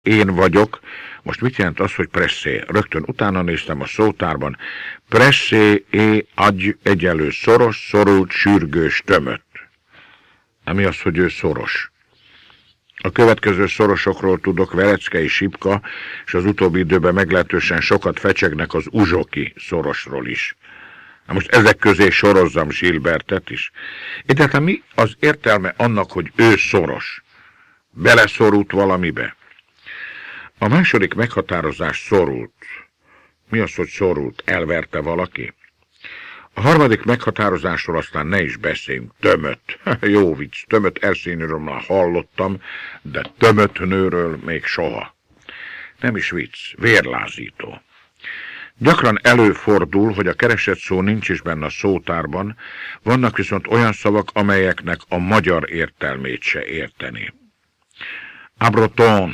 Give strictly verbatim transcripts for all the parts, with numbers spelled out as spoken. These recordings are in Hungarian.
én vagyok. Most mit jelent az, hogy pressé? Rögtön utána néztem a szótárban. Pressé, é, agy, egyelő, szoros, szorult, sürgős, tömött. Ami az, hogy ő szoros. A következő szorosokról tudok, Vereckei Sipka, és az utóbbi időben meglehetősen sokat fecsegnek az uzsoki szorosról is. Na most ezek közé sorozzam Gilbertet is. Egyáltalán mi az értelme annak, hogy ő szoros? Beleszorult valamibe? A második meghatározás szorult. Mi az, hogy szorult? Elverte valaki? A harmadik meghatározásról aztán ne is beszéljünk. Tömött. Jó vicc, tömött Erszényről már hallottam, de tömött nőről még soha. Nem is vicc, vérlázító. Gyakran előfordul, hogy a keresett szó nincs is benne a szótárban, vannak viszont olyan szavak, amelyeknek a magyar értelmét se érteni. Abroton,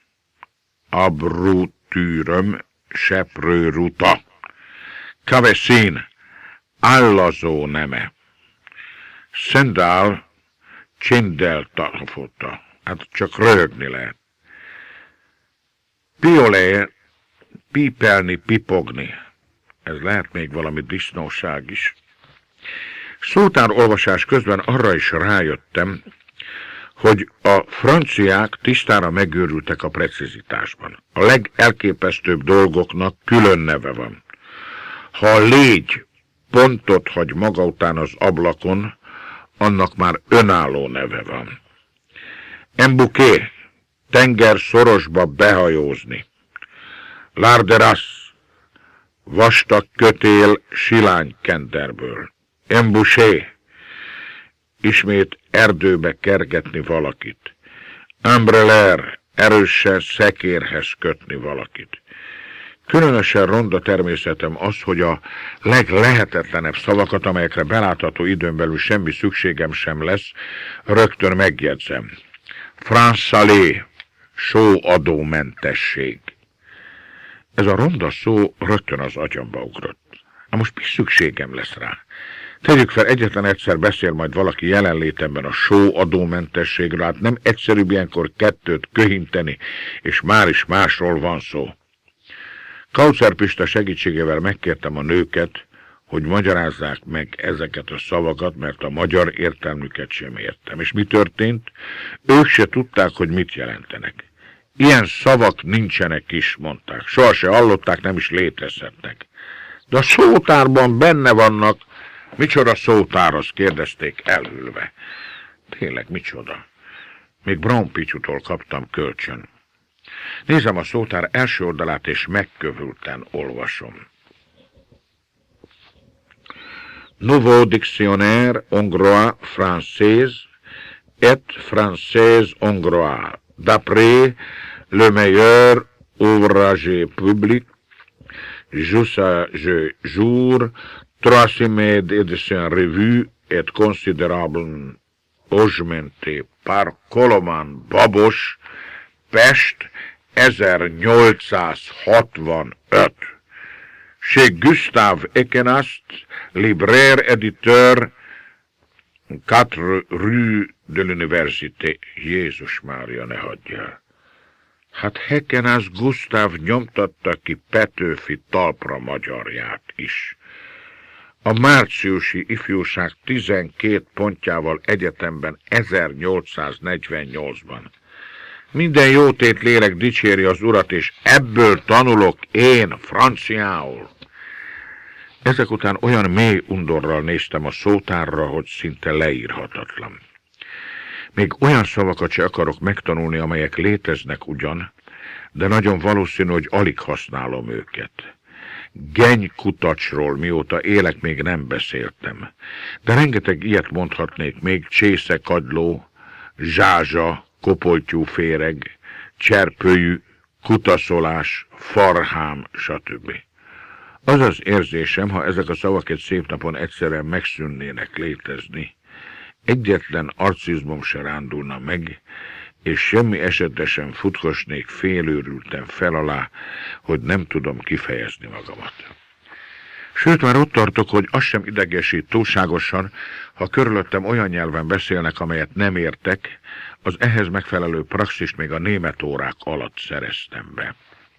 abrutűröm, seprőruta, kaveszín, állazó neme, szendál, csindel tarfota, hát csak röhögni lehet. Piolé, pípelni, pipogni, ez lehet még valami disznóság is. Szótár olvasás közben arra is rájöttem, hogy a franciák tisztára megőrültek a precizitásban. A legelképesztőbb dolgoknak külön neve van. Ha a légy pontot hagy maga után az ablakon, annak már önálló neve van. Embuké, tenger szorosba behajózni. Larderas, vastag kötél silánykenderből. Embouché, ismét erdőbe kergetni valakit. Umbrellaire, erősen szekérhez kötni valakit. Különösen ronda természetem az, hogy a leglehetetlenebb szavakat, amelyekre belátható időn belül semmi szükségem sem lesz, rögtön megjegyzem. France salé, sóadómentesség. Ez a ronda szó rögtön az agyamba ugrott. Na most mi szükségem lesz rá? Tegyük fel, egyetlen egyszer beszél majd valaki jelenlétemben a sóadómentességről, hát nem egyszerűbb ilyenkor kettőt köhinteni, és már is másról van szó. Kautszer Pista segítségével megkértem a nőket, hogy magyarázzák meg ezeket a szavakat, mert a magyar értelmüket sem értem. És mi történt? Ők se tudták, hogy mit jelentenek. Ilyen szavak nincsenek is, mondták. Soha se hallották, nem is létezhetnek. De a szótárban benne vannak. Micsoda szótár, azt kérdezték elhűlve. Tényleg, micsoda? Még Braun Picsutól kaptam kölcsön. Nézem a szótár első oldalát, és megkövülten olvasom. Nouveau dictionnaire hongrois-français et français-hongrois, d'après le meilleur ouvrage public, jusqu'à jour, troisième édition revue et considérable augmenté par Koloman Babos, Pest, ezernyolcszázhatvanöt. Chez Gustave Ekenast, libraire éditeur, quatre rue de l'Université. Jézus Mária, ne hagyjál. Hát Ekenast Gustav nyomtatta ki Petőfi talpra magyarját is. A márciusi ifjúság tizenkét pontjával egyetemben ezernyolcszáznegyvennyolcban. Minden jótét lélek dicséri az urat, és ebből tanulok én franciául. Ezek után olyan mély undorral néztem a szótárra, hogy szinte leírhatatlan. Még olyan szavakat se akarok megtanulni, amelyek léteznek ugyan, de nagyon valószínű, hogy alig használom őket. Genykutacsról mióta élek, még nem beszéltem. De rengeteg ilyet mondhatnék még, csészekagyló, zsázsa, kopoltyúféreg, cserpőjű, kutaszolás, farhám, stb. Az az érzésem, ha ezek a szavak egy szép napon egyszerűen megszűnnének létezni, egyetlen arcizmom se rándulna meg, és semmi esetre sem futkosnék félőrülten fel alá, hogy nem tudom kifejezni magamat. Sőt, már ott tartok, hogy az sem idegesít túlságosan, ha körülöttem olyan nyelven beszélnek, amelyet nem értek, az ehhez megfelelő praxist még a német órák alatt szereztem be.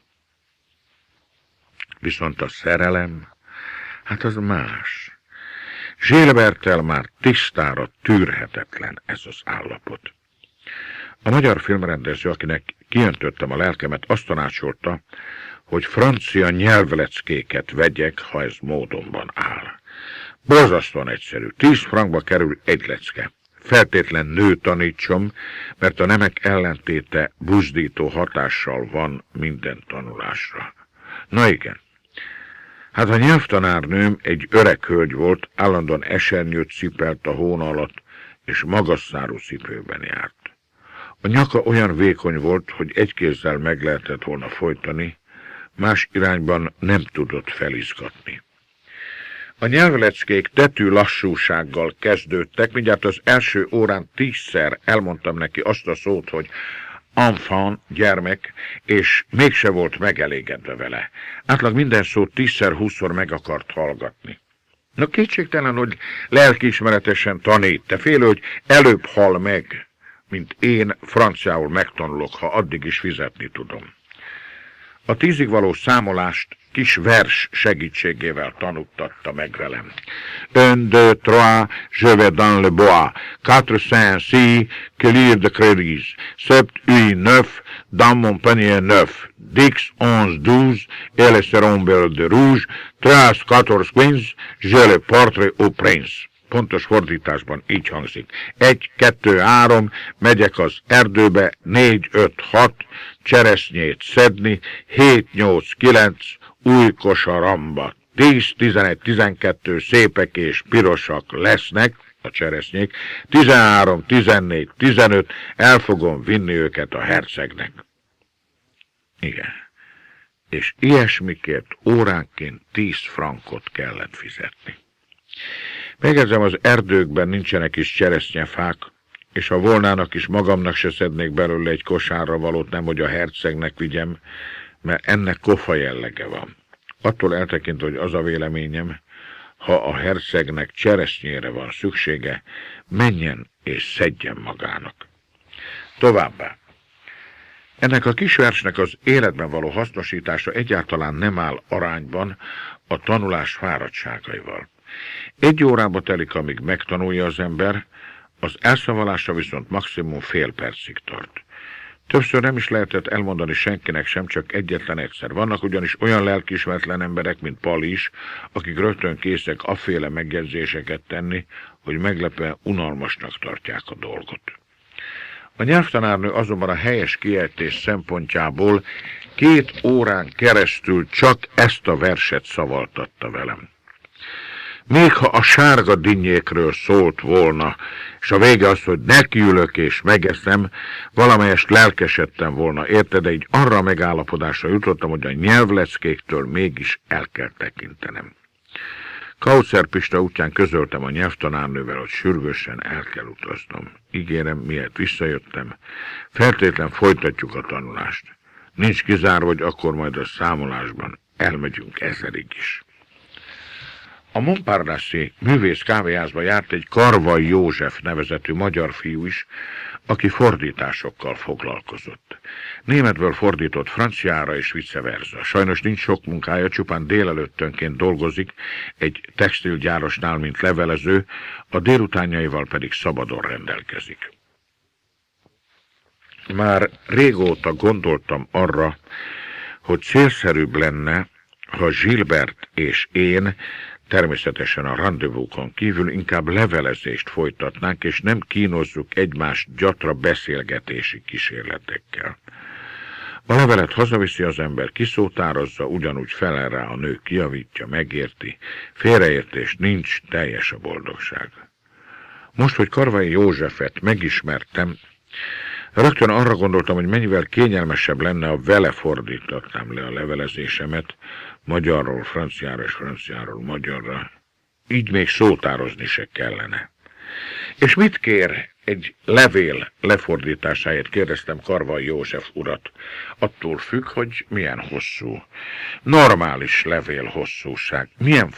Viszont a szerelem, hát az más. Gilberttel már tisztára tűrhetetlen ez az állapot. A magyar filmrendező, akinek kiöntöttem a lelkemet, azt tanácsolta, hogy francia nyelvleckéket vegyek, ha ez módonban áll. Borzasztóan egyszerű. Tíz frankba kerül egy lecke. Feltétlen nő tanítsom, mert a nemek ellentéte buzdító hatással van minden tanulásra. Na igen. Hát a nyelvtanárnőm egy öreg hölgy volt, állandóan esernyőt cipelt a hón alatt, és magas szárú cipőben járt. A nyaka olyan vékony volt, hogy egy kézzel meg lehetett volna folytani, más irányban nem tudott felizgatni. A nyelvleckék tetű lassúsággal kezdődtek, mindjárt az első órán tízszer elmondtam neki azt a szót, hogy enfant, gyermek, és mégse volt megelégedve vele. Átlag minden szót tízszer, húszszor meg akart hallgatni. Na kétségtelen, hogy lelkiismeretesen tanít, de félő, hogy előbb hal meg, mint én franciául megtanulok, ha addig is fizetni tudom. A tízig való számolást kis vers segítségével tanuttatta meg velem. Un, deux, trois, je vais dans le bois. Quatre, cinq, six, que lire de crédits. Sept, huit, neuf, dans mon panier neuf. Dix, onze, douze, et le serombel de rouge. Treize, quatorze, quinze, je le portrai au prince. Pontos fordításban így hangzik. Egy, kettő, három, megyek az erdőbe, négy, öt, hat, cseresznyét szedni, hét, nyolc, kilenc, új kosaramba. tíz, tizenegy, tizenkettő szépek és pirosak lesznek a cseresznyék, tizenhárom, tizennégy, tizenöt, el fogom vinni őket a hercegnek. Igen. És ilyesmikért óránként tíz frankot kellett fizetni. Megjegyzem, az erdőkben nincsenek is cseresznyefák, és ha volnának is, magamnak se szednék belőle egy kosárra valót, nemhogy a hercegnek vigyem, mert ennek kofa jellege van. Attól eltekint, hogy az a véleményem, ha a hercegnek cseresznyére van szüksége, menjen és szedjen magának. Továbbá. Ennek a kisversnek az életben való hasznosítása egyáltalán nem áll arányban a tanulás fáradtságaival. Egy órába telik, amíg megtanulja az ember, az elszavalása viszont maximum fél percig tart. Többször nem is lehetett elmondani senkinek sem, csak egyetlen egyszer. Vannak ugyanis olyan lelkiismeretlen emberek, mint Pali is, akik rögtön készek afféle megjegyzéseket tenni, hogy meglepően unalmasnak tartják a dolgot. A nyelvtanárnő azonban a helyes kiejtés szempontjából két órán keresztül csak ezt a verset szavaltatta velem. Még ha a sárga dinnyékről szólt volna, és a vége az, hogy nekiülök és megeszem, valamelyest lelkesedtem volna, érted, de így arra a megállapodásra jutottam, hogy a nyelvleckéktől mégis el kell tekintenem. Kautszer Pista útján közöltem a nyelvtanárnővel, hogy sürgősen el kell utaznom. Ígérem, miért visszajöttem, feltétlen folytatjuk a tanulást. Nincs kizárva, hogy akkor majd a számolásban elmegyünk ezerig is. A Montparnasse-i művész kávéházba járt egy Karvay József nevezetű magyar fiú is, aki fordításokkal foglalkozott. Németből fordított franciára és vice versa. Sajnos nincs sok munkája, csupán délelőttönként dolgozik egy textilgyárosnál, mint levelező, a délutánjaival pedig szabadon rendelkezik. Már régóta gondoltam arra, hogy célszerűbb lenne, ha Gilbert és én természetesen a randevúkon kívül inkább levelezést folytatnánk, és nem kínozzuk egymást gyatra beszélgetési kísérletekkel. A levelet hazaviszi az ember, kiszótározza, ugyanúgy felel rá a nő, kijavítja, megérti, félreértés nincs, teljes a boldogság. Most, hogy Karvay Józsefet megismertem, rögtön arra gondoltam, hogy mennyivel kényelmesebb lenne, ha vele fordítatnám le a levelezésemet, magyarról franciára és franciáról magyarra. Így még szótározni se kellene. És mit kér egy levél lefordításáért, kérdeztem Karvay József urat. Attól függ, hogy milyen hosszú. Normális levél hosszúság. Milyen